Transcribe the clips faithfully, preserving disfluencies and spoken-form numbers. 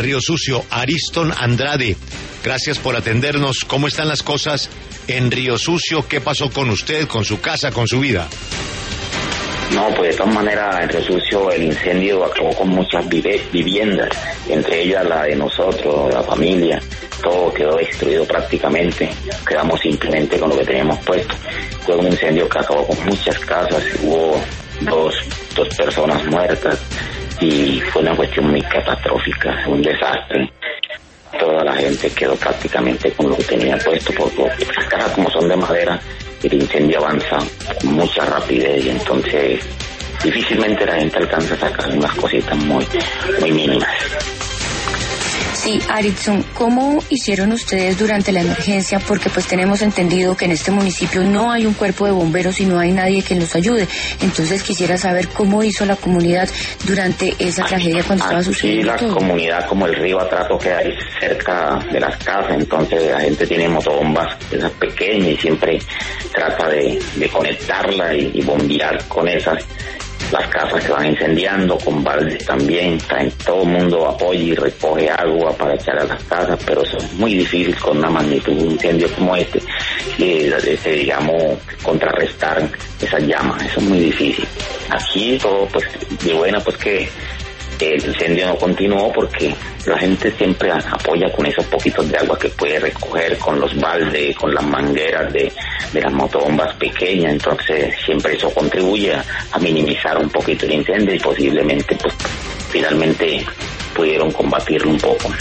Río Sucio. Ariston Andrade, gracias por atendernos. ¿Cómo están las cosas en Río Sucio? ¿Qué pasó con usted, con su casa, con su vida? No, pues de todas maneras, en Río Sucio el incendio acabó con muchas vive- viviendas, entre ellas la de nosotros, la familia. Todo quedó destruido prácticamente, quedamos simplemente con lo que teníamos puesto. Fue un incendio que acabó con muchas casas, hubo dos, dos personas muertas y fue una cuestión muy catastrófica, un desastre. Toda la gente quedó prácticamente con lo que tenía puesto, porque las casas como son de madera, el incendio avanza con mucha rapidez y entonces difícilmente la gente alcanza a sacar unas cositas muy, muy mínimas. Sí, Ariston, ¿cómo hicieron ustedes durante la emergencia? Porque pues tenemos entendido que en este municipio no hay un cuerpo de bomberos y no hay nadie que los ayude. Entonces quisiera saber cómo hizo la comunidad durante esa tragedia cuando estaba sucediendo la todo. Comunidad, como el río Atrato queda ahí cerca de las casas, entonces la gente tiene motobombas esas pequeñas y siempre trata de, de conectarla y, y bombear con esas las casas que van incendiando, con baldes también. Todo el mundo apoya y recoge agua para echar a las casas, pero eso es muy difícil con una magnitud de un incendio como este, eh, este digamos, contrarrestar esas llamas, eso es muy difícil. Aquí todo, pues, de buena, pues que el incendio no continuó porque la gente siempre apoya con esos poquitos de agua que puede recoger, con los baldes, con las mangueras de, de las motobombas pequeñas, entonces siempre eso contribuye a, a minimizar un poquito el incendio y posiblemente pues finalmente pudieron combatirlo un poco.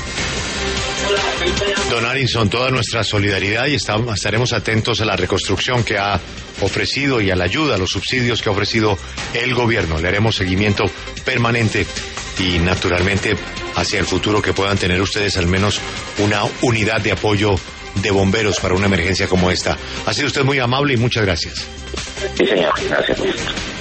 Don Ariston, toda nuestra solidaridad y estamos, estaremos atentos a la reconstrucción que ha ofrecido y a la ayuda, a los subsidios que ha ofrecido el gobierno. Le haremos seguimiento permanente y naturalmente hacia el futuro que puedan tener ustedes al menos una unidad de apoyo de bomberos para una emergencia como esta. Ha sido usted muy amable y muchas gracias. Sí, señor. Gracias.